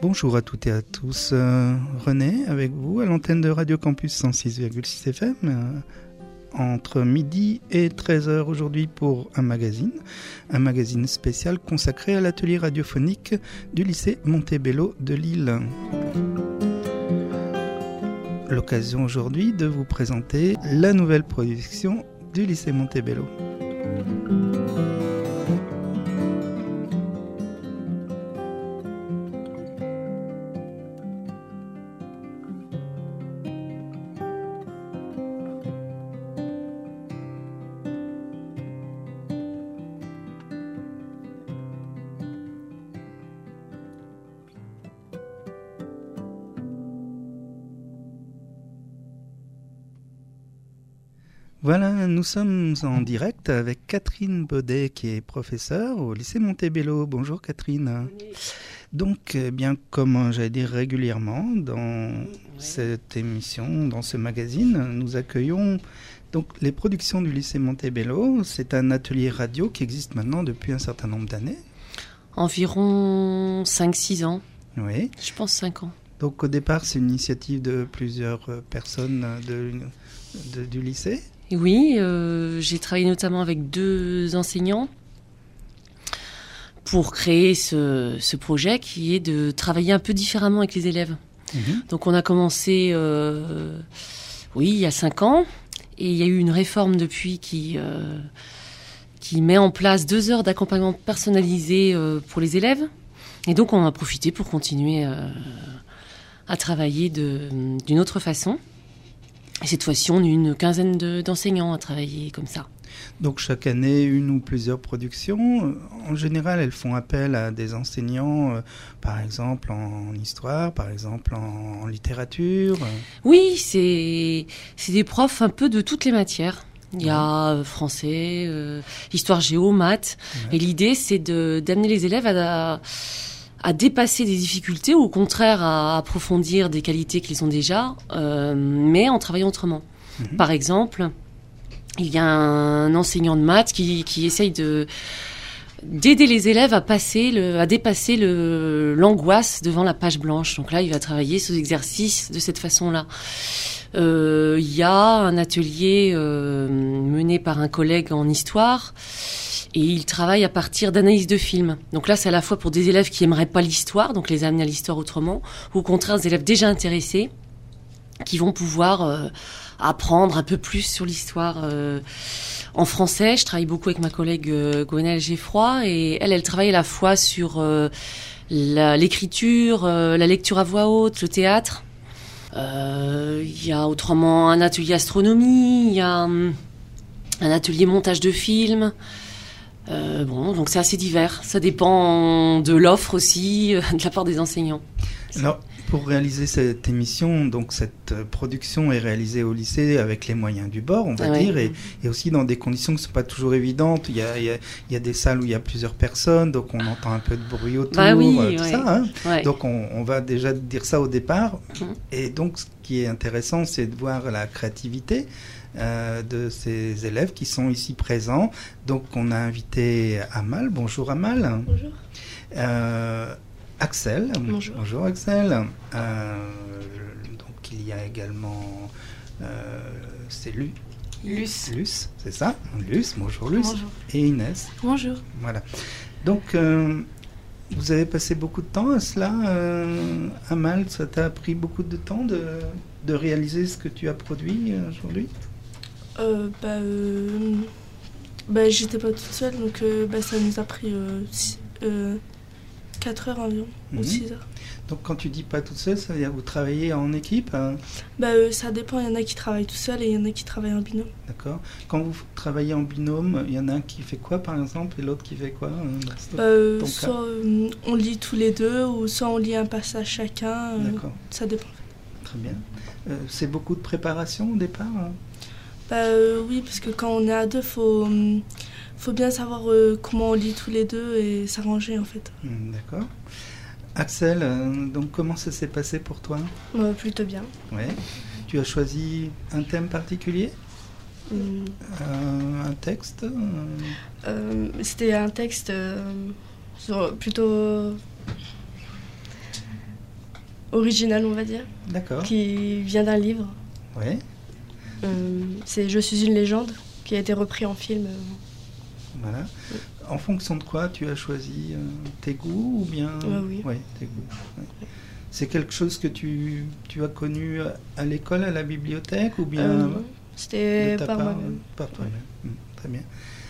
Bonjour à toutes et à tous, René avec vous à l'antenne de Radio Campus 106,6 FM entre midi et 13h aujourd'hui pour un magazine spécial consacré à l'atelier radiophonique du lycée Montebello de Lille. L'occasion aujourd'hui de vous présenter la nouvelle production du lycée Montebello. Voilà, nous sommes en direct avec Catherine Baudet qui est professeure au lycée Montebello. Bonjour Catherine. Oui. Donc, bien comme j'allais dire régulièrement dans cette émission, dans ce magazine, nous accueillons donc les productions du lycée Montebello. C'est un atelier radio qui existe maintenant depuis un certain nombre d'années. Environ 5-6 ans. Oui. Je pense 5 ans. Donc au départ, c'est une initiative de plusieurs personnes du lycée. Oui, j'ai travaillé notamment avec 2 enseignants pour créer ce projet qui est de travailler un peu différemment avec les élèves. Donc on a commencé il y a 5 ans et il y a eu une réforme depuis qui met en place 2 heures d'accompagnement personnalisé pour les élèves. Et donc on en a profité pour continuer à travailler d'une autre façon. Et cette fois-ci, on a une quinzaine d'enseignants à travailler comme ça. Donc chaque année, une ou plusieurs productions. En général, elles font appel à des enseignants, par exemple en histoire, par exemple en littérature. Oui, c'est des profs un peu de toutes les matières. Il y a français, histoire géo, maths. Ouais. Et l'idée, c'est d'amener les élèves à dépasser des difficultés ou au contraire à approfondir des qualités qu'ils ont déjà, mais en travaillant autrement. Par exemple, il y a un enseignant de maths qui essaye d'aider les élèves à dépasser l'angoisse devant la page blanche. Donc là, il va travailler ces exercices de cette façon-là. Il y a un atelier mené par un collègue en histoire. Et il travaille à partir d'analyses de films. Donc là, c'est à la fois pour des élèves qui n'aimeraient pas l'histoire, donc les amener à l'histoire autrement, ou au contraire, des élèves déjà intéressés, qui vont pouvoir apprendre un peu plus sur l'histoire. En français, je travaille beaucoup avec ma collègue Gwenaëlle Geffroy, et elle travaille à la fois sur l'écriture, la lecture à voix haute, le théâtre. Il y a autrement un atelier astronomie, il y a un atelier montage de films. Donc c'est assez divers. Ça dépend de l'offre aussi, de la part des enseignants. Alors, pour réaliser cette émission, donc cette production est réalisée au lycée avec les moyens du bord, on va dire, et aussi dans des conditions qui ne sont pas toujours évidentes. Il y a des salles où il y a plusieurs personnes, donc on entend un peu de bruit autour, ça. Hein. Ouais. Donc on va déjà dire ça au départ. Et donc ce qui est intéressant, c'est de voir la créativité de ces élèves qui sont ici présents. Donc on a invité Amal. Bonjour Amal. Bonjour. Axel. Bonjour. Bonjour Axel. Donc il y a également c'est Luce, c'est ça. Luce. Bonjour Luce. Bonjour. Et Inès. Bonjour. Voilà. Donc vous avez passé beaucoup de temps à cela, Amal. Ça t'a pris beaucoup de temps de réaliser ce que tu as produit aujourd'hui? J'étais pas toute seule, donc ça nous a pris 4 heures environ, ou 6 heures. Donc quand tu dis pas toute seule, ça veut dire que vous travaillez en équipe hein? Ça dépend, il y en a qui travaillent tout seul et il y en a qui travaillent en binôme. D'accord. Quand vous travaillez en binôme, il y en a un qui fait quoi par exemple et l'autre qui fait quoi soit on lit tous les deux ou soit on lit un passage chacun. D'accord. Ça dépend. Très bien. C'est beaucoup de préparation au départ hein? Oui, parce que quand on est à deux, faut bien savoir comment on lit tous les deux et s'arranger en fait. D'accord. Axel, donc comment ça s'est passé pour toi? Plutôt bien. Ouais. Tu as choisi un thème particulier? Un texte C'était un texte plutôt original, on va dire. D'accord. Qui vient d'un livre. Ouais. C'est Je suis une légende, qui a été repris en film. Voilà. En fonction de quoi tu as choisi tes goûts ou bien... Oui. Ouais, tes goûts. Ouais. C'est quelque chose que tu as connu à l'école, à la bibliothèque ou bien... C'était par moi-même. Par toi-même. Très bien.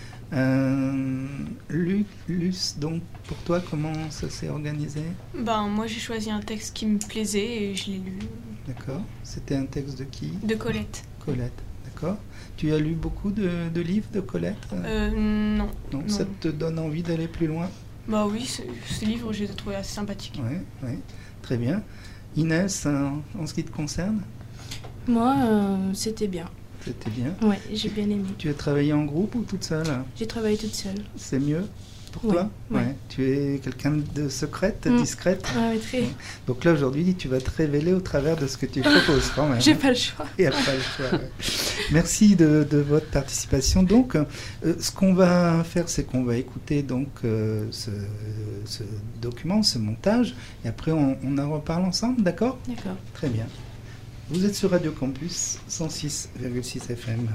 Luce, donc pour toi, comment ça s'est organisé? Moi j'ai choisi un texte qui me plaisait et je l'ai lu. D'accord. C'était un texte de qui? De Colette. Colette, d'accord. Tu as lu beaucoup de livres de Colette? Non. Non. Ça te donne envie d'aller plus loin? Oui, ce livre je l'ai trouvé assez sympathique. Oui, très bien. Inès, en ce qui te concerne? Moi, c'était bien. C'était bien? Oui, j'ai bien aimé. Tu as travaillé en groupe ou toute seule? J'ai travaillé toute seule. C'est mieux pour toi? Ouais. Tu es quelqu'un de secrète, discrète? Oui, très. Donc là, aujourd'hui, tu vas te révéler au travers de ce que tu proposes quand même. J'ai pas le choix. Il n'y a pas le choix. Ouais. Merci de votre participation. Donc, ce qu'on va faire, c'est qu'on va écouter donc, ce document, ce montage, et après, on en reparle ensemble, d'accord? D'accord. Très bien. Vous êtes sur Radio Campus 106,6 FM.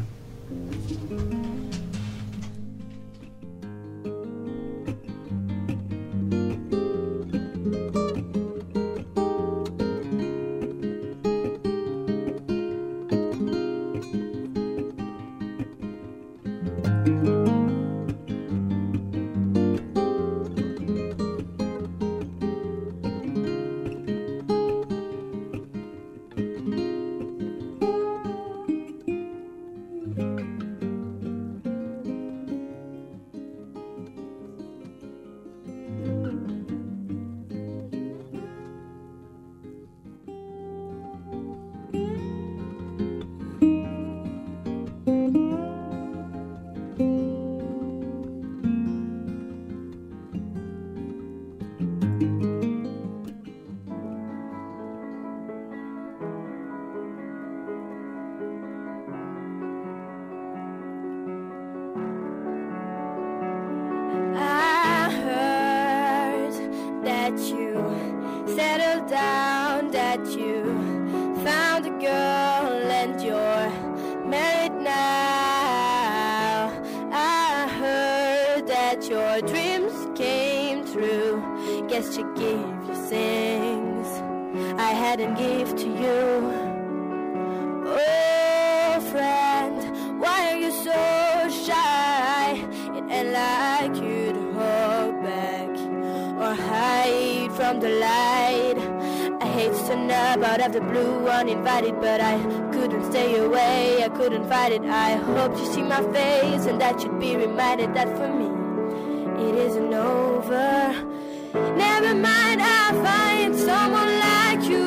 Uninvited, but I couldn't stay away, I couldn't fight it. I hoped you see my face and that you'd be reminded that for me it isn't over. Never mind, I'll find someone like you.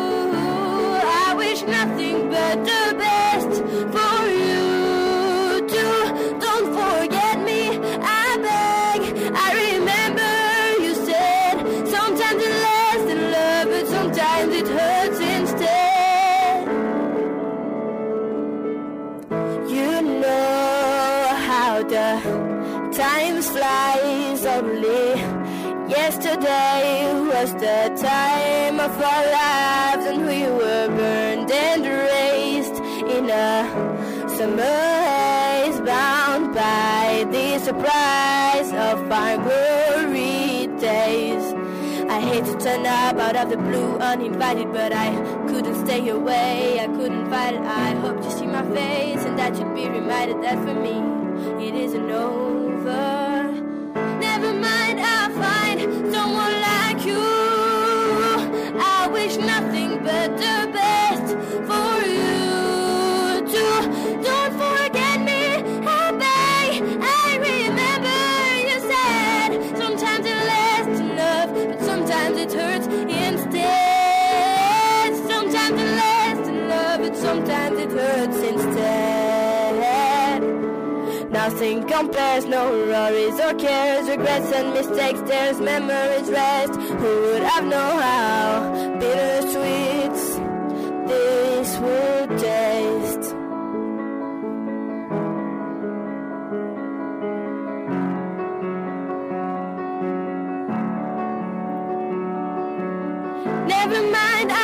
I wish nothing but the best for you too. Don't forget me, I beg. I remember you said sometimes it lasts in love, but sometimes it hurts instead. Time flies only. Yesterday was the time of our lives, and we were burned and raised in a summer haze, bound by the surprise of our glory days. I hate to turn up out of the blue uninvited, but I couldn't stay away, I couldn't fight it. I hoped you see my face and that you'd be reminded that for me it isn't over. Never mind, I'll find someone like you. I wish nothing but the best for you too. Don't forget me, I beg. I remember you said sometimes it lasts enough, but sometimes it hurts instead. Sometimes it lasts enough, but sometimes it hurts instead. Nothing compares, no worries or cares, regrets and mistakes, there's memories rest. Who would have known how bittersweet this would taste? Never mind,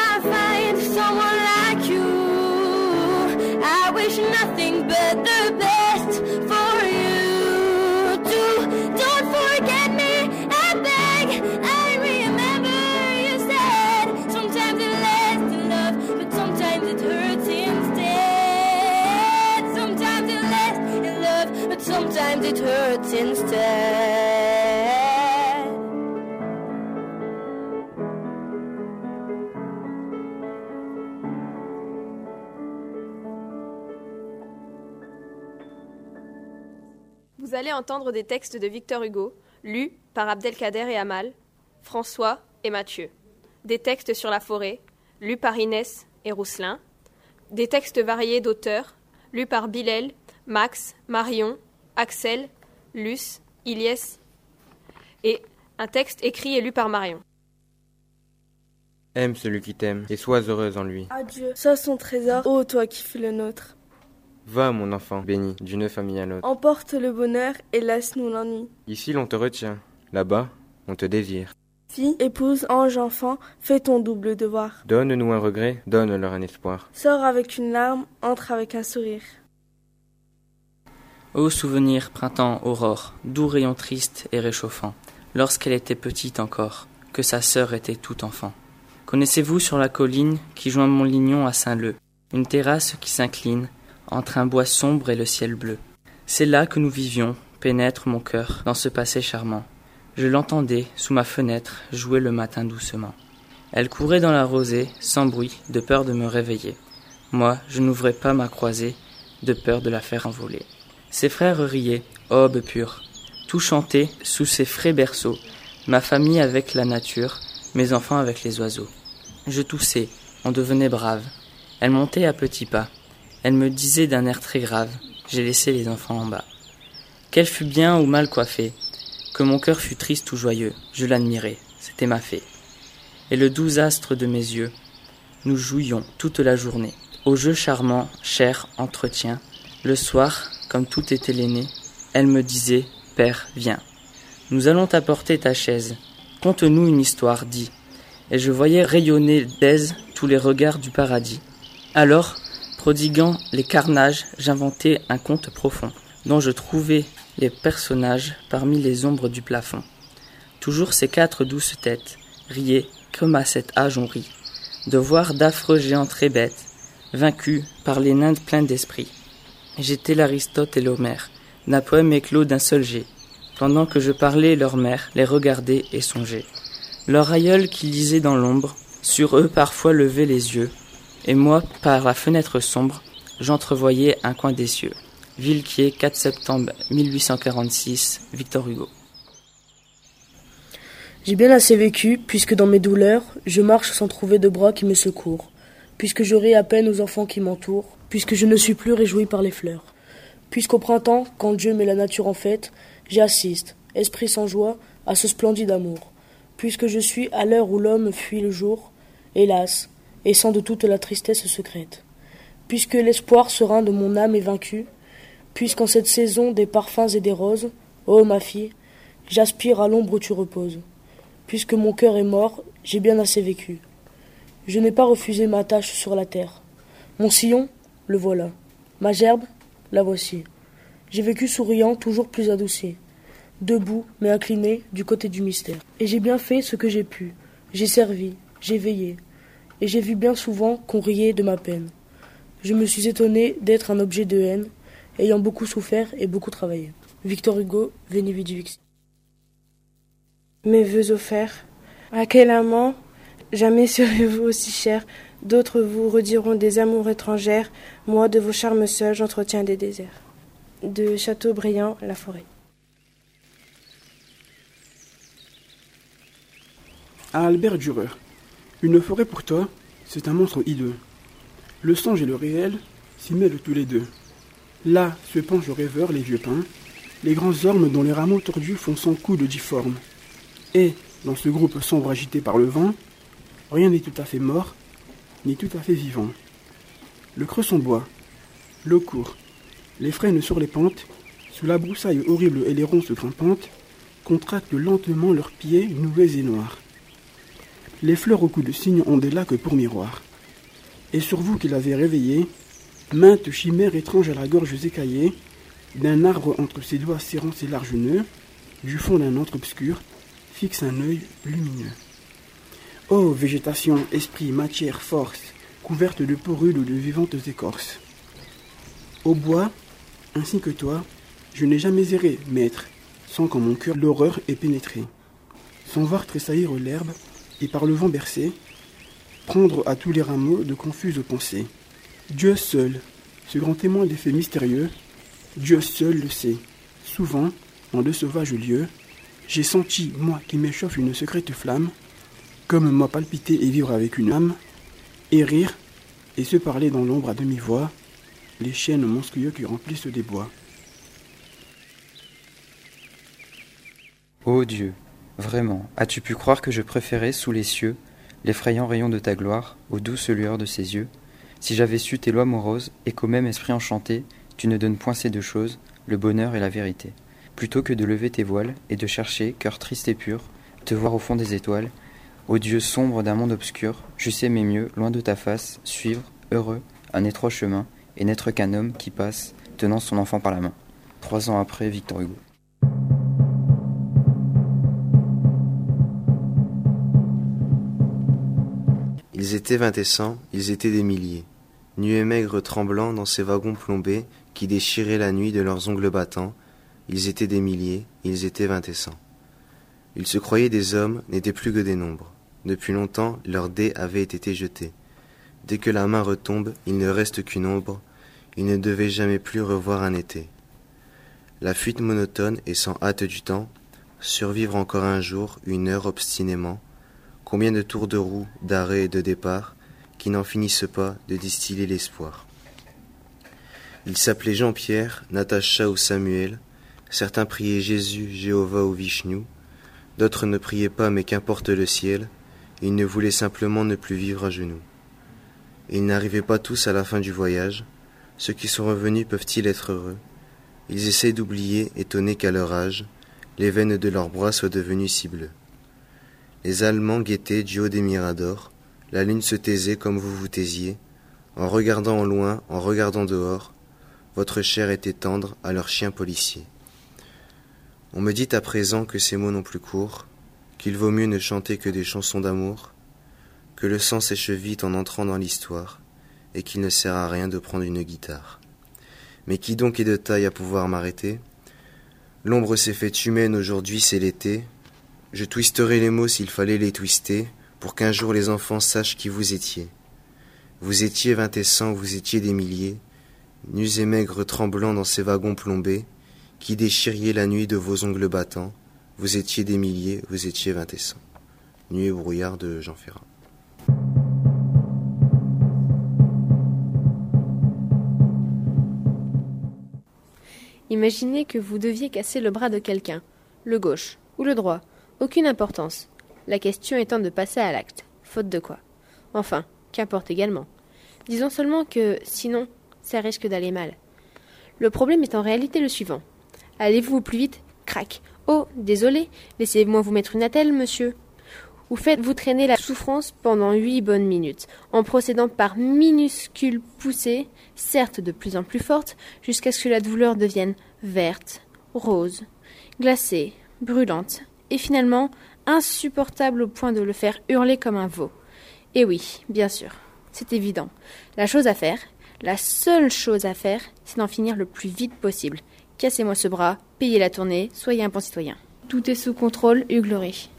wish nothing but the best for you too. Don't forget me, I beg. I remember you said sometimes it lasts in love, but sometimes it hurts instead. Sometimes it lasts in love, but sometimes it hurts instead. Vous allez entendre des textes de Victor Hugo, lus par Abdelkader et Amal, François et Mathieu. Des textes sur la forêt, lus par Inès et Rousselin. Des textes variés d'auteurs, lus par Bilal, Max, Marion, Axel, Luce, Ilyes. Et un texte écrit et lu par Marion. Aime celui qui t'aime et sois heureuse en lui. Adieu, sois son trésor, ô toi qui fus le nôtre. Va, mon enfant, béni, d'une famille à l'autre. Emporte le bonheur et laisse-nous l'ennui. Ici, l'on te retient. Là-bas, on te désire. Fille, épouse, ange, enfant, fais ton double devoir. Donne-nous un regret, donne-leur un espoir. Sors avec une larme, entre avec un sourire. Ô souvenir, printemps, aurore, doux rayon triste et réchauffant, lorsqu'elle était petite encore, que sa sœur était tout enfant. Connaissez-vous sur la colline qui joint Montlignon à Saint-Leu, une terrasse qui s'incline entre un bois sombre et le ciel bleu. C'est là que nous vivions, pénètre mon cœur dans ce passé charmant. Je l'entendais, sous ma fenêtre, jouer le matin doucement. Elle courait dans la rosée, sans bruit, de peur de me réveiller. Moi, je n'ouvrais pas ma croisée, de peur de la faire envoler. Ses frères riaient, aube pure, tout chantait sous ses frais berceaux, ma famille avec la nature, mes enfants avec les oiseaux. Je toussais, on devenait brave. Elle montait à petits pas. Elle me disait d'un air très grave, j'ai laissé les enfants en bas. Qu'elle fût bien ou mal coiffée, que mon cœur fût triste ou joyeux, je l'admirais, c'était ma fée. Et le doux astre de mes yeux, nous jouions toute la journée, au jeu charmant, cher, entretien. Le soir, comme tout était l'aîné, elle me disait, père, viens. Nous allons t'apporter ta chaise, conte-nous une histoire, dis. Et je voyais rayonner d'aise tous les regards du paradis. Alors, prodiguant les carnages, j'inventai un conte profond, dont je trouvais les personnages parmi les ombres du plafond. Toujours ces 4 douces têtes riaient, comme à cet âge on rit, de voir d'affreux géants très bêtes, vaincus par les nains pleins d'esprit. J'étais l'Aristote et l'Homère, d'un poème éclos d'un seul jet. Pendant que je parlais, leur mère les regardait et songeait. Leur aïeul qui lisait dans l'ombre, sur eux parfois levait les yeux, et moi, par la fenêtre sombre, j'entrevoyais un coin des cieux. Villequier, 4 septembre 1846, Victor Hugo. J'ai bien assez vécu, puisque dans mes douleurs, je marche sans trouver de bras qui me secourent, puisque je ris à peine aux enfants qui m'entourent, puisque je ne suis plus réjoui par les fleurs. Puisqu'au printemps, quand Dieu met la nature en fête, j'assiste, esprit sans joie, à ce splendide amour. Puisque je suis à l'heure où l'homme fuit le jour, hélas, et sent de toute la tristesse secrète. Puisque l'espoir serein de mon âme est vaincu, puisqu'en cette saison des parfums et des roses, ô ma fille, j'aspire à l'ombre où tu reposes. Puisque mon cœur est mort, j'ai bien assez vécu. Je n'ai pas refusé ma tâche sur la terre. Mon sillon, le voilà. Ma gerbe, la voici. J'ai vécu souriant, toujours plus adouci. Debout, mais incliné, du côté du mystère. Et j'ai bien fait ce que j'ai pu. J'ai servi, j'ai veillé. Et j'ai vu bien souvent qu'on riait de ma peine. Je me suis étonné d'être un objet de haine, ayant beaucoup souffert et beaucoup travaillé. Victor Hugo, Veni Vidi Vici. Mes vœux offerts, à quel amant jamais serez-vous aussi cher? D'autres vous rediront des amours étrangères, moi de vos charmes seuls j'entretiens des déserts. De Chateaubriand, La Forêt. À Albert Dürer. Une forêt pour toi, c'est un monstre hideux. Le songe et le réel s'y mêlent tous les deux. Là se penchent le rêveur, les vieux pins, les grands ormes dont les rameaux tordus font 100 coups de difforme. Et, dans ce groupe sombre agité par le vent, rien n'est tout à fait mort, ni tout à fait vivant. Le cresson boit, l'eau court, les frênes sur les pentes, sous la broussaille horrible et les ronces grimpantes, contractent lentement leurs pieds noués et noirs. Les fleurs au cou de cygne ont des lacs pour miroir. Et sur vous qui l'avez réveillé, Mainte chimère étrange à la gorge écaillée, d'un arbre entre ses doigts serrant ses larges nœuds, du fond d'un antre obscur, fixe un œil lumineux. Ô végétation, esprit, matière, force, couverte de porules ou de vivantes écorces. Au bois, ainsi que toi, je n'ai jamais erré, maître, sans qu'en mon cœur l'horreur ait pénétré. Sans voir tressaillir l'herbe, et par le vent bercé, prendre à tous les rameaux de confuses pensées. Dieu seul, ce grand témoin des faits mystérieux, Dieu seul le sait. Souvent, en de sauvages lieux, j'ai senti, moi qui m'échauffe une secrète flamme, comme moi palpiter et vivre avec une âme, et rire, et se parler dans l'ombre à demi-voix, les chênes monstrueux qui remplissent des bois. Ô Dieu, vraiment, as-tu pu croire que je préférais sous les cieux l'effrayant rayon de ta gloire aux douces lueurs de ses yeux? Si j'avais su tes lois moroses, et qu'au même esprit enchanté, tu ne donnes point ces deux choses, le bonheur et la vérité. Plutôt que de lever tes voiles, et de chercher, cœur triste et pur, te voir au fond des étoiles, ô Dieu sombre d'un monde obscur, j'eusse aimé mieux, loin de ta face, suivre, heureux, un étroit chemin, et n'être qu'un homme qui passe, tenant son enfant par la main. 3 ans après, Victor Hugo. Ils étaient 20 et 100, ils étaient des milliers, nus et maigres tremblants dans ces wagons plombés qui déchiraient la nuit de leurs ongles battants. Ils étaient des milliers, ils étaient 20 et 100. Ils se croyaient des hommes, n'étaient plus que des nombres. Depuis longtemps, leurs dés avaient été jetés. Dès que la main retombe, il ne reste qu'une ombre. Ils ne devaient jamais plus revoir un été. La fuite monotone et sans hâte du temps, survivre encore un jour, une heure obstinément. Combien de tours de roue, d'arrêt et de départ, qui n'en finissent pas de distiller l'espoir. Ils s'appelaient Jean-Pierre, Natacha ou Samuel. Certains priaient Jésus, Jéhovah ou Vishnu. D'autres ne priaient pas, mais qu'importe le ciel. Ils ne voulaient simplement ne plus vivre à genoux. Et ils n'arrivaient pas tous à la fin du voyage. Ceux qui sont revenus peuvent-ils être heureux? Ils essaient d'oublier, étonnés qu'à leur âge, les veines de leurs bras soient devenues si bleues. Les Allemands guettaient du haut des miradors, la lune se taisait comme vous vous taisiez, en regardant au loin, en regardant dehors, votre chair était tendre à leurs chiens policiers. On me dit à présent que ces mots n'ont plus cours, qu'il vaut mieux ne chanter que des chansons d'amour, que le sang sèche vite en entrant dans l'histoire, et qu'il ne sert à rien de prendre une guitare. Mais qui donc est de taille à pouvoir m'arrêter? L'ombre s'est faite humaine, aujourd'hui c'est l'été. Je twisterai les mots s'il fallait les twister, pour qu'un jour les enfants sachent qui vous étiez. Vous étiez 20 et 100, vous étiez des milliers, nus et maigres tremblants dans ces wagons plombés, qui déchiriez la nuit de vos ongles battants. Vous étiez des milliers, vous étiez 20 et 100. Nuit et brouillard de Jean Ferrat. Imaginez que vous deviez casser le bras de quelqu'un, le gauche ou le droit. Aucune importance. La question étant de passer à l'acte. Faute de quoi? Enfin, qu'importe également. Disons seulement que, sinon, ça risque d'aller mal. Le problème est en réalité le suivant. Allez-vous plus vite? Crac. Oh, désolé, laissez-moi vous mettre une attelle, monsieur. Ou faites-vous traîner la souffrance pendant 8 bonnes minutes, en procédant par minuscules poussées, certes de plus en plus fortes, jusqu'à ce que la douleur devienne verte, rose, glacée, brûlante, et finalement insupportable au point de le faire hurler comme un veau. Et oui, bien sûr, c'est évident. La chose à faire, la seule chose à faire, c'est d'en finir le plus vite possible. Cassez-moi ce bras, payez la tournée, soyez un bon citoyen. Tout est sous contrôle, Huglery.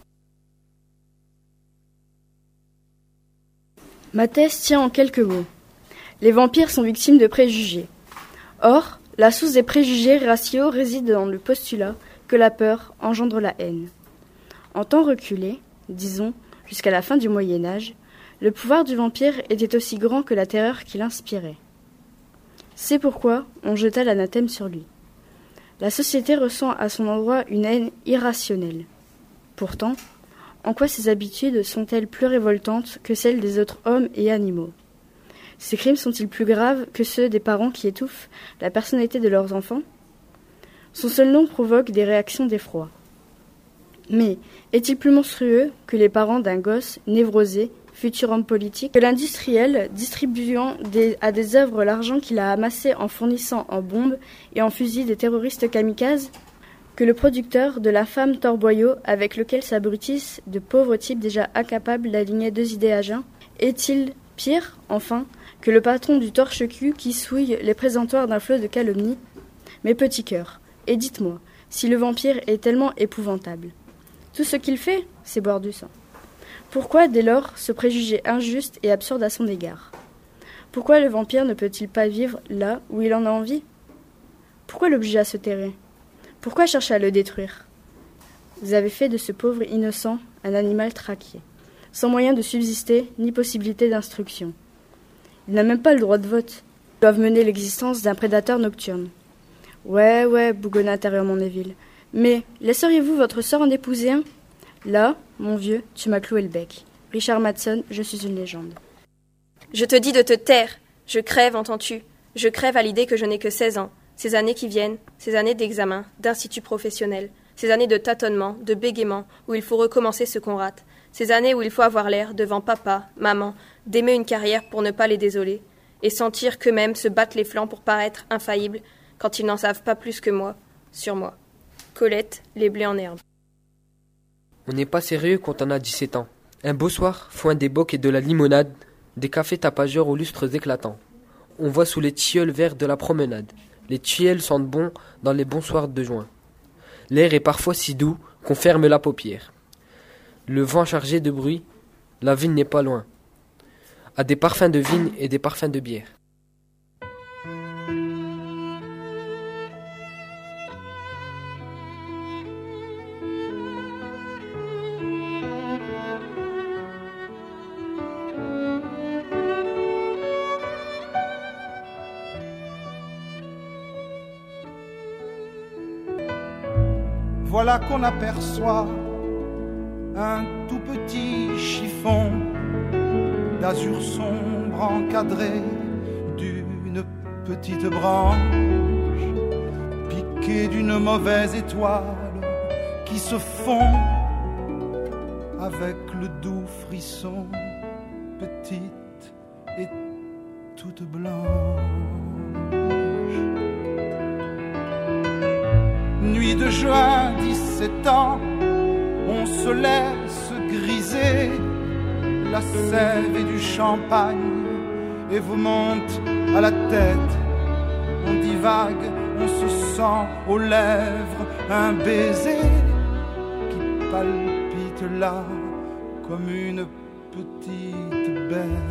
Ma thèse tient en quelques mots. Les vampires sont victimes de préjugés. Or, la source des préjugés raciaux réside dans le postulat que la peur engendre la haine. En temps reculé, disons jusqu'à la fin du Moyen-Âge, le pouvoir du vampire était aussi grand que la terreur qu'il inspirait. C'est pourquoi on jeta l'anathème sur lui. La société ressent à son endroit une haine irrationnelle. Pourtant, en quoi ces habitudes sont-elles plus révoltantes que celles des autres hommes et animaux? Ces crimes sont-ils plus graves que ceux des parents qui étouffent la personnalité de leurs enfants? Son seul nom provoque des réactions d'effroi. Mais est-il plus monstrueux que les parents d'un gosse névrosé, futur homme politique, que l'industriel, distribuant à des œuvres l'argent qu'il a amassé en fournissant en bombes et en fusils des terroristes kamikazes, que le producteur de la femme torboyau avec lequel s'abrutissent de pauvres types déjà incapables d'aligner 2 idées à jeun, est-il pire, enfin, que le patron du torche-cul qui souille les présentoirs d'un flot de calomnies? Mes petits cœurs, et dites-moi, si le vampire est tellement épouvantable, tout ce qu'il fait, c'est boire du sang. Pourquoi, dès lors, ce préjugé injuste et absurde à son égard? Pourquoi le vampire ne peut-il pas vivre là où il en a envie? Pourquoi l'obliger à se terrer? Pourquoi chercher à le détruire? Vous avez fait de ce pauvre innocent un animal traqué, sans moyen de subsister ni possibilité d'instruction. Il n'a même pas le droit de vote. Ils doivent mener l'existence d'un prédateur nocturne. Ouais, bougonna intérieurement Neville. Mais laisseriez-vous votre sœur en épouser un? Là, mon vieux, tu m'as cloué le bec. Richard Madson, je suis une légende. Je te dis de te taire. Je crève, entends-tu? Je crève à l'idée que je n'ai que 16 ans. Ces années qui viennent, ces années d'examen, d'institut professionnel, ces années de tâtonnement, de bégaiement, où il faut recommencer ce qu'on rate, ces années où il faut avoir l'air, devant papa, maman, d'aimer une carrière pour ne pas les désoler, et sentir qu'eux-mêmes se battent les flancs pour paraître infaillibles, quand ils n'en savent pas plus que moi, sur moi. Colette, les blés en herbe. On n'est pas sérieux quand on a 17 ans. Un beau soir, foin des bocs et de la limonade, des cafés tapageurs aux lustres éclatants. On voit sous les tilleuls verts de la promenade. Les tilleuls sentent bon dans les bons soirs de juin. L'air est parfois si doux qu'on ferme la paupière. Le vent chargé de bruit, la vigne n'est pas loin. A des parfums de vigne et des parfums de bière. Voilà qu'on aperçoit un tout petit chiffon d'azur sombre encadré d'une petite branche, piqué d'une mauvaise étoile qui se fond avec le doux frisson, petite et toute blanche. Nuit de juin, 17 ans, on se laisse griser la sève et du champagne et vous monte à la tête. On divague, on se sent aux lèvres un baiser qui palpite là comme une petite bête.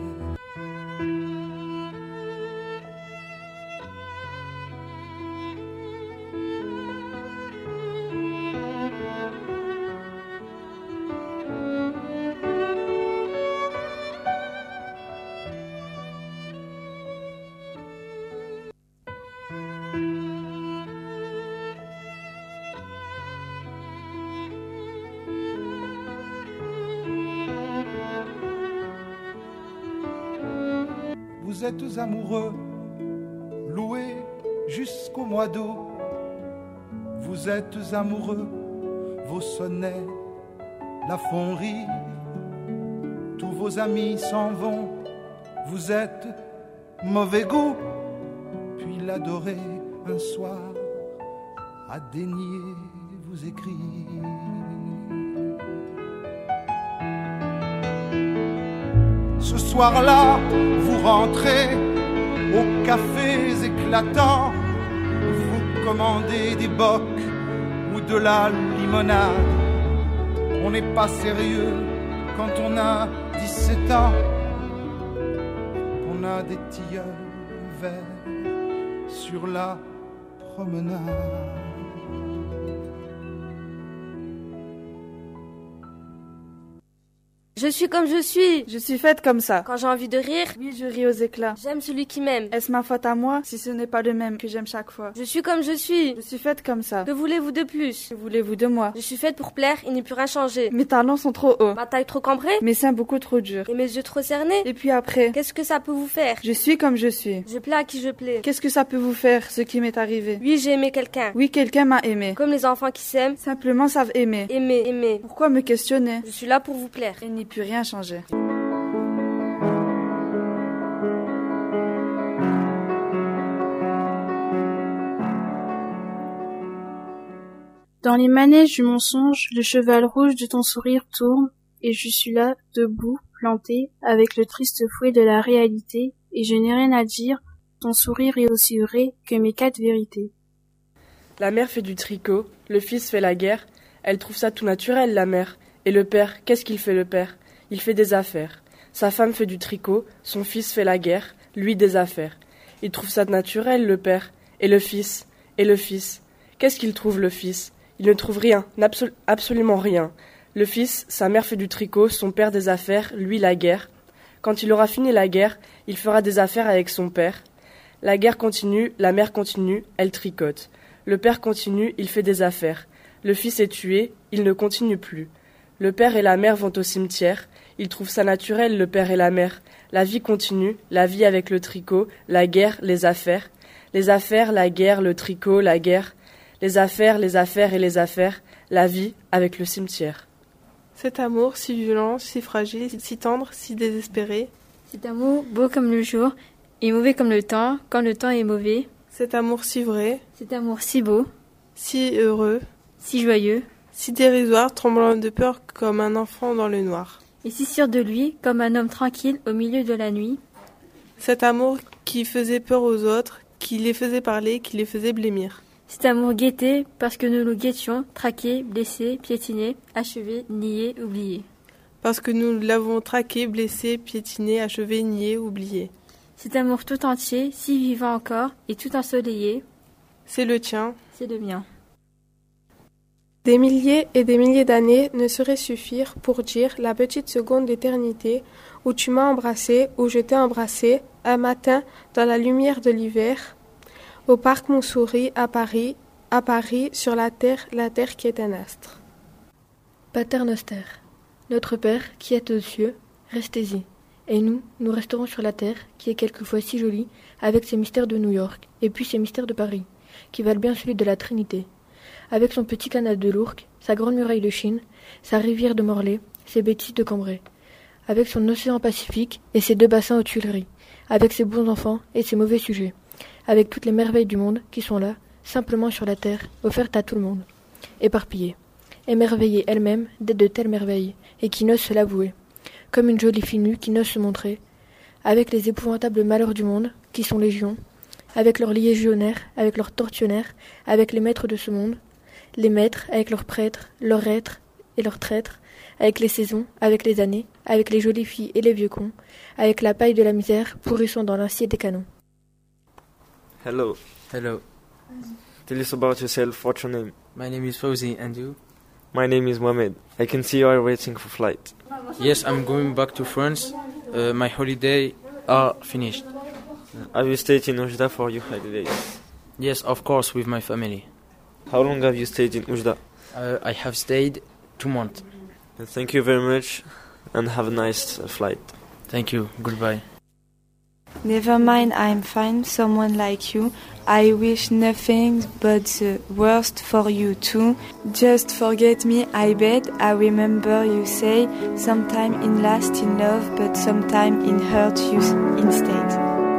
Vous êtes amoureux, loués jusqu'au mois d'août. Vous êtes amoureux, vos sonnets la font rire. Tous vos amis s'en vont, vous êtes mauvais goût. Puis l'adorer un soir a daigné vous écrire. Ce soir-là, vous rentrez aux cafés éclatants, vous commandez des bocs ou de la limonade. On n'est pas sérieux quand on a 17 ans, on a des tilleuls verts sur la promenade. Je suis comme je suis. Je suis faite comme ça. Quand j'ai envie de rire, oui, je ris aux éclats. J'aime celui qui m'aime. Est-ce ma faute à moi si ce n'est pas le même que j'aime chaque fois? Je suis comme je suis. Je suis faite comme ça. Que voulez-vous de plus? Que voulez-vous de moi? Je suis faite pour plaire, il n'y peut rien changer. Mes talons sont trop hauts. Ma taille trop cambrée. Mes seins beaucoup trop durs. Et mes yeux trop cernés. Et puis après, qu'est-ce que ça peut vous faire? Je suis comme je suis. Je plais à qui je plais. Qu'est-ce que ça peut vous faire, ce qui m'est arrivé? Oui, j'ai aimé quelqu'un. Oui, quelqu'un m'a aimé. Comme les enfants qui s'aiment. Simplement savent aimer. Aimer. Pourquoi me questionner? Je suis là pour vous plaire. Et n'y plus rien changer. Dans les manèges du mensonge, le cheval rouge de ton sourire tourne, et je suis là, debout, planté, avec le triste fouet de la réalité, et je n'ai rien à dire, ton sourire est aussi vrai que mes 4 vérités. La mère fait du tricot, le fils fait la guerre, elle trouve ça tout naturel, la mère. Et le père, qu'est-ce qu'il fait le père? Il fait des affaires. Sa femme fait du tricot, son fils fait la guerre, lui des affaires. Il trouve ça naturel, le père. Et le fils? Qu'est-ce qu'il trouve, le fils? Il ne trouve rien, absolument rien. Le fils, sa mère fait du tricot, son père des affaires, lui la guerre. Quand il aura fini la guerre, il fera des affaires avec son père. La guerre continue, la mère continue, elle tricote. Le père continue, il fait des affaires. Le fils est tué, il ne continue plus. Le père et la mère vont au cimetière. Ils trouvent ça naturel, le père et la mère. La vie continue, la vie avec le tricot, la guerre, les affaires. Les affaires, la guerre, le tricot, la guerre. Les affaires et les affaires. La vie avec le cimetière. Cet amour si violent, si fragile, si tendre, si désespéré. Cet amour beau comme le jour et mauvais comme le temps, quand le temps est mauvais. Cet amour si vrai. Cet amour si beau. Si heureux. Si joyeux. Si dérisoire, tremblant de peur comme un enfant dans le noir. Et si sûr de lui, comme un homme tranquille au milieu de la nuit. Cet amour qui faisait peur aux autres, qui les faisait parler, qui les faisait blêmir. Cet amour guetté parce que nous le guettions, traqué, blessé, piétiné, achevé, nié, oublié. Parce que nous l'avons traqué, blessé, piétiné, achevé, nié, oublié. Cet amour tout entier, si vivant encore et tout ensoleillé. C'est le tien. C'est le mien. Des milliers et des milliers d'années ne sauraient suffire pour dire la petite seconde d'éternité où tu m'as embrassé, où je t'ai embrassé, un matin dans la lumière de l'hiver, au parc Montsouris à Paris, sur la terre qui est un astre. Pater Noster, notre Père qui est aux cieux, restez-y. Et nous resterons sur la terre qui est quelquefois si jolie, avec ses mystères de New York, et puis ses mystères de Paris, qui valent bien celui de la Trinité. Avec son petit canal de l'Ourcq, sa grande muraille de Chine, sa rivière de Morlaix, ses bêtises de Cambrai. Avec son océan Pacifique et ses 2 bassins aux Tuileries. Avec ses bons enfants et ses mauvais sujets. Avec toutes les merveilles du monde qui sont là, simplement sur la terre, offertes à tout le monde. Éparpillées. Émerveillées elles-mêmes d'être de telles merveilles, et qui n'osent se l'avouer. Comme une jolie fille nue qui n'ose se montrer. Avec les épouvantables malheurs du monde, qui sont légions. Avec leurs légionnaires, avec leurs tortionnaires, avec les maîtres de ce monde. Les maîtres, avec leurs prêtres, leurs êtres et leurs traîtres, avec les saisons, avec les années, avec les jolies filles et les vieux cons, avec la paille de la misère pourrissant dans l'acier des canons. Hello. Hello. Tell us about yourself. What's your name? My name is Fauzi, and you? My name is Mohamed. I can see you are waiting for flight. Yes, I'm going back to France. My holidays are finished. Have you stayed in Oujda for your holidays? Yes, of course, with my family. How long have you stayed in Oujda? I have stayed 2 months. Thank you very much, and have a nice flight. Thank you. Goodbye. Never mind, I'm fine, someone like you. I wish nothing but the worst for you too. Just forget me, I bet. I remember you say, sometime in last in love, but sometime in hurt you instead.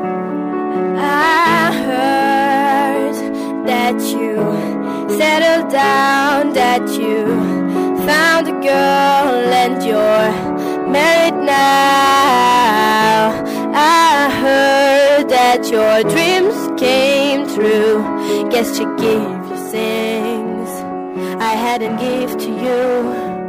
I heard that you settled down, that you found a girl and you're married now. I heard that your dreams came true. Guess she gave you things I hadn't give to you.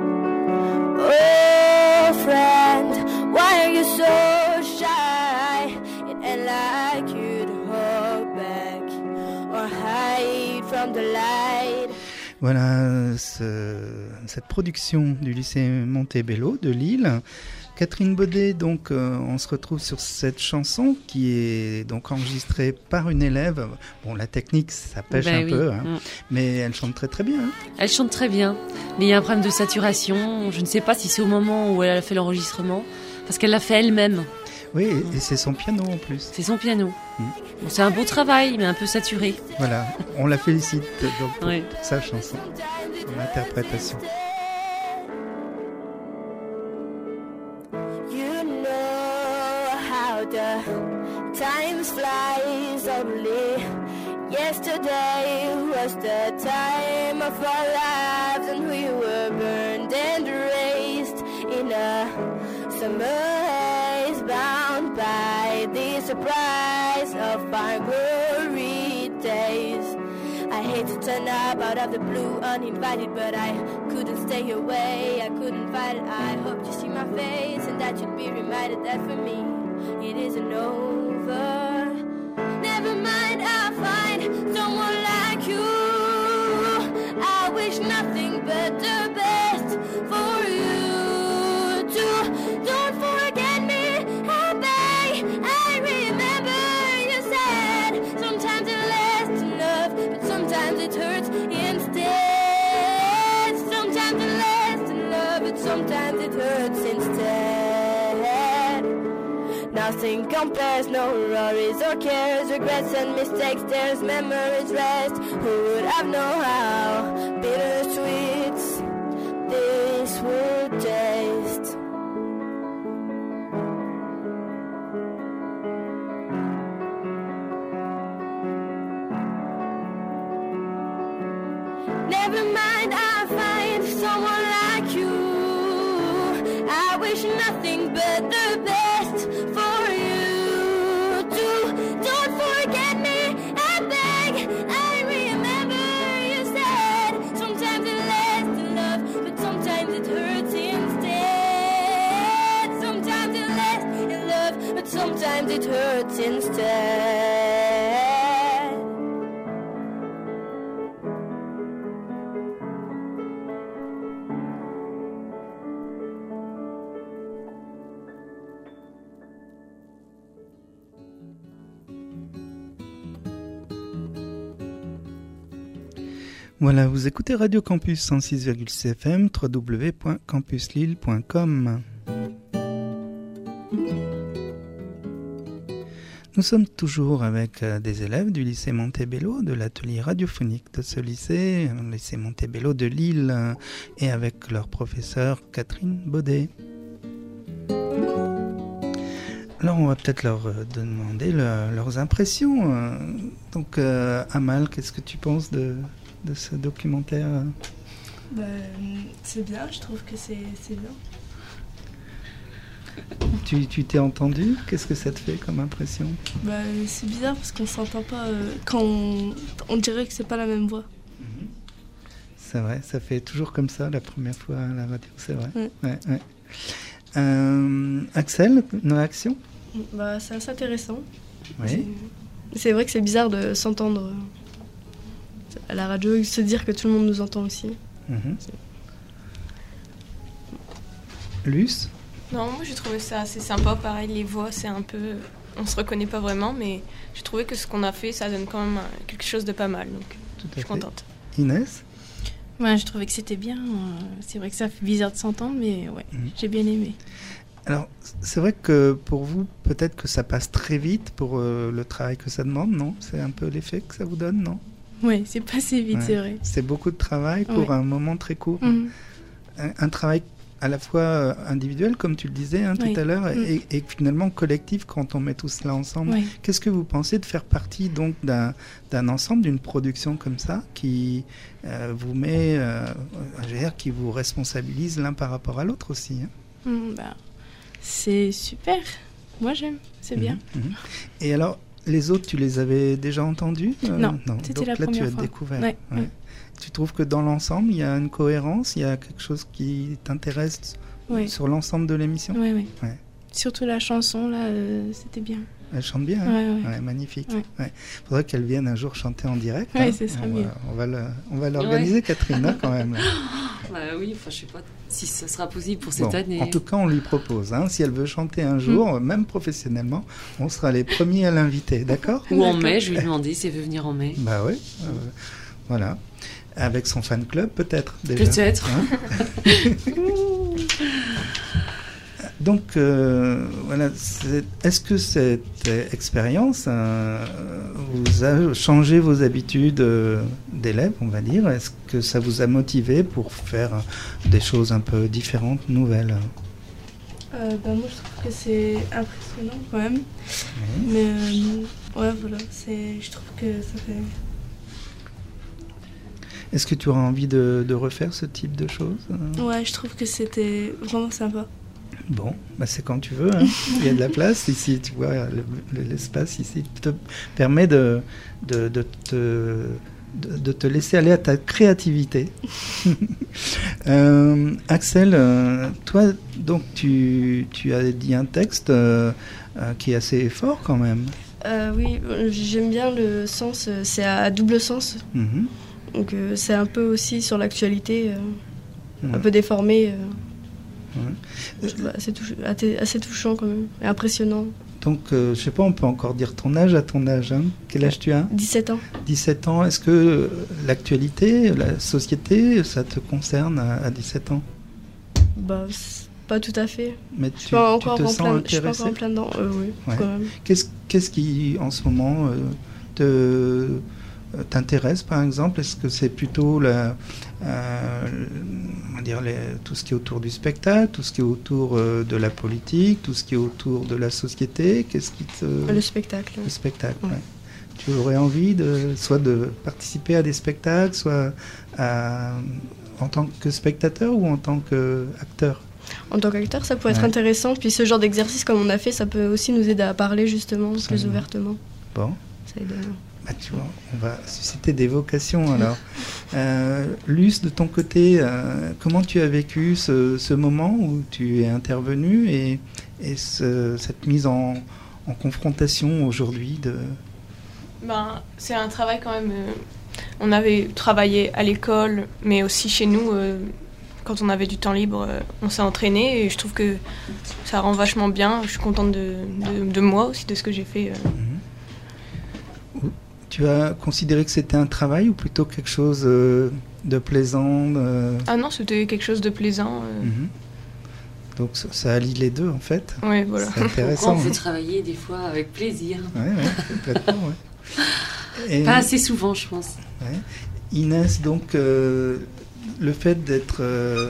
Oh friend, why are you so shy? It ain't like you to hold back or hide from the light. Voilà cette production du lycée Montebello de Lille. Catherine Baudet, donc on se retrouve sur cette chanson qui est donc enregistrée par une élève. Bon, la technique, ça pêche peu, hein, mais elle chante très très bien. Hein. Elle chante très bien, mais il y a un problème de saturation. Je ne sais pas si c'est au moment où elle a fait l'enregistrement, parce qu'elle l'a fait elle-même. Oui, et c'est son piano en plus. C'est son piano. Bon, c'est un beau travail, mais un peu saturé. Voilà, on la félicite donc pour sa chanson, pour l'interprétation. lovely. Yesterday was the time of our lives, and we were burned and raised in a summer haze, bound by the surprise of our glory days. I hate to turn up out of the blue uninvited, but I couldn't stay away, I couldn't fight it. I hope you see my face and that you'll be reminded that for me it isn't over. Never mind, I'll find someone like you. I wish nothing but the best for you too. Don't forget me, I beg. I remember you said sometimes it lasts enough, but sometimes it hurts instead. Sometimes it lasts enough, but sometimes it hurts instead. Nothing compares, no worries or cares, regrets and mistakes, there's memories rest. Who would have known how bittersweet this would taste? Never mind, I'll find someone like you. I wish nothing but the best for you too. Don't forget me, I beg. I remember you said sometimes it lasts in love, but sometimes it hurts instead. Sometimes it lasts in love, but sometimes it hurts instead. Voilà, vous écoutez Radio Campus 106,6 FM, www.campuslille.com. Nous sommes toujours avec des élèves du lycée Montebello, de l'atelier radiophonique de ce lycée, le lycée Montebello de Lille, et avec leur professeure Catherine Baudet. Alors on va peut-être leur demander leurs impressions. Donc Amal, qu'est-ce que tu penses de ce documentaire? C'est bien, je trouve que c'est bien. Tu t'es entendu? Qu'est-ce que ça te fait comme impression? C'est bizarre parce qu'on s'entend pas quand on dirait que c'est pas la même voix. C'est vrai, ça fait toujours comme ça la première fois à la radio, c'est vrai. Ouais. Axel, une réaction? C'est assez intéressant. Oui. C'est vrai que c'est bizarre de s'entendre à la radio et se dire que tout le monde nous entend aussi. Luce? Non, moi j'ai trouvé ça assez sympa. Pareil, les voix, c'est un peu... On se reconnaît pas vraiment, mais j'ai trouvé que ce qu'on a fait, ça donne quand même quelque chose de pas mal. Donc je suis contente. Inès? Ouais, je trouvais que c'était bien. C'est vrai que ça fait bizarre de s'entendre, mais ouais, j'ai bien aimé. Alors, c'est vrai que pour vous, peut-être que ça passe très vite pour le travail que ça demande, non? C'est un peu l'effet que ça vous donne, non? Oui, c'est passé vite, c'est vrai. C'est beaucoup de travail pour un moment très court. Un travail à la fois individuel, comme tu le disais tout à l'heure, et finalement collectif quand on met tout cela ensemble. Qu'est-ce que vous pensez de faire partie donc d'un ensemble, d'une production comme ça, qui vous met, qui vous responsabilise l'un par rapport à l'autre aussi, c'est super. Moi, j'aime. C'est bien. Et alors, les autres, tu les avais déjà entendus? Non, c'était la première fois. Donc là, tu as découvert. Tu trouves que dans l'ensemble, il y a une cohérence, il y a quelque chose qui t'intéresse sur l'ensemble de l'émission? Oui. Surtout la chanson, là, c'était bien. Elle chante bien, magnifique. Faudrait qu'elle vienne un jour chanter en direct. Oui, ce serait mieux. On va l'organiser, Catherine, quand même. Oui, je sais pas si ce sera possible pour cette année. En tout cas, on lui propose. Si elle veut chanter un jour, même professionnellement, on sera les premiers à l'inviter, d'accord? Ou en mai, je vais lui demander si elle veut venir en mai. Oui, voilà. Avec son fan club, peut-être, déjà. Peut-être. Donc, voilà, est-ce que cette expérience vous a changé vos habitudes d'élève, on va dire? Est-ce que ça vous a motivé pour faire des choses un peu différentes, nouvelles? Moi, je trouve que c'est impressionnant quand même. Mais Ouais, voilà, je trouve que ça fait... Est-ce que tu auras envie de refaire ce type de choses? Ouais, je trouve que c'était vraiment sympa. Bon, bah c'est quand tu veux, hein. Il y a de la place ici, tu vois, l'espace ici te permet de te laisser aller à ta créativité. Axel, toi, donc tu as dit un texte qui est assez fort quand même. Oui, j'aime bien le sens, c'est à double sens. Mm-hmm. Donc c'est un peu aussi sur l'actualité, un peu déformé. Assez touchant quand même, et impressionnant. Donc, je sais pas, on peut encore dire ton âge à ton âge. Hein. Quel âge tu as? 17 ans. 17 ans. Est-ce que l'actualité, la société, ça te concerne à 17 ans? Bah, pas tout à fait. Mais je suis pas encore en plein dedans. Oui, ouais. Quand même. Qu'est-ce qui, en ce moment, t'intéresse, par exemple? Est-ce que c'est plutôt tout ce qui est autour du spectacle, tout ce qui est autour de la politique, tout ce qui est autour de la société? Qu'est-ce qui te... Le spectacle. Le spectacle, ouais. Tu aurais envie soit de participer à des spectacles, soit en tant que spectateur ou en tant qu'acteur? En tant qu'acteur, ça pourrait être intéressant. Puis ce genre d'exercice, comme on a fait, ça peut aussi nous aider à parler justement plus ouvertement. Bon. Ça aide. Bah, tu vois, on va susciter des vocations alors. Luce, de ton côté, comment tu as vécu ce moment où tu es intervenu et cette mise en confrontation aujourd'hui c'est un travail quand même. On avait travaillé à l'école, mais aussi chez nous. Quand on avait du temps libre, on s'est entraîné et je trouve que ça rend vachement bien. Je suis contente de moi aussi, de ce que j'ai fait. Tu as considéré que c'était un travail ou plutôt quelque chose de plaisant Ah non, c'était quelque chose de plaisant. Donc ça allie les deux en fait. Oui, voilà. C'est intéressant. On peut travailler des fois avec plaisir. Oui, complètement. Et... Pas assez souvent, je pense. Ouais. Inès, donc le fait d'être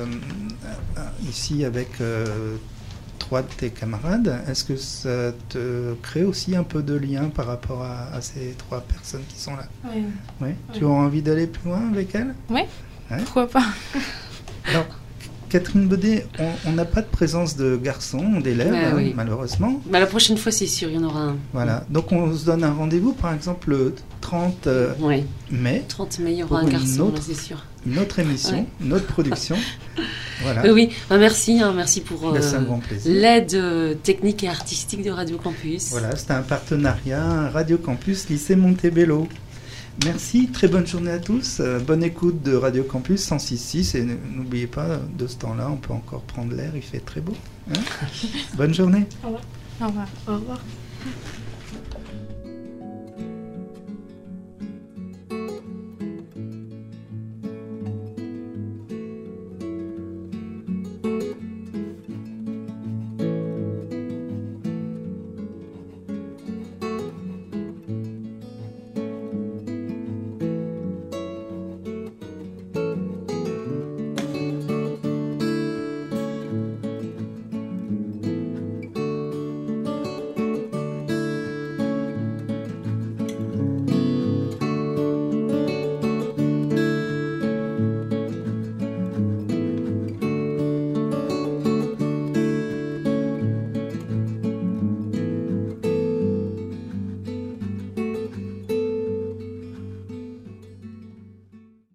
ici avec trois de tes camarades, est-ce que ça te crée aussi un peu de lien par rapport à ces trois personnes qui sont là? Oui. Ouais. Tu as envie d'aller plus loin avec elles? Oui. Pourquoi pas? Alors, Catherine Baudet, on n'a pas de présence de garçons, d'élèves, malheureusement. La prochaine fois, c'est sûr, il y en aura un. Voilà. Donc, on se donne un rendez-vous, par exemple, le 30 mai. 30 mai, il y aura un garçon, c'est sûr. Une autre émission, une autre production. Voilà. Oui. Merci pour l'aide technique et artistique de Radio Campus. Voilà, c'était un partenariat Radio Campus Lycée Montebello. Merci, très bonne journée à tous. Bonne écoute de Radio Campus 106.6 et n'oubliez pas, de ce temps-là, on peut encore prendre l'air, il fait très beau. Hein. Bonne journée. Au revoir. Au revoir. Au revoir.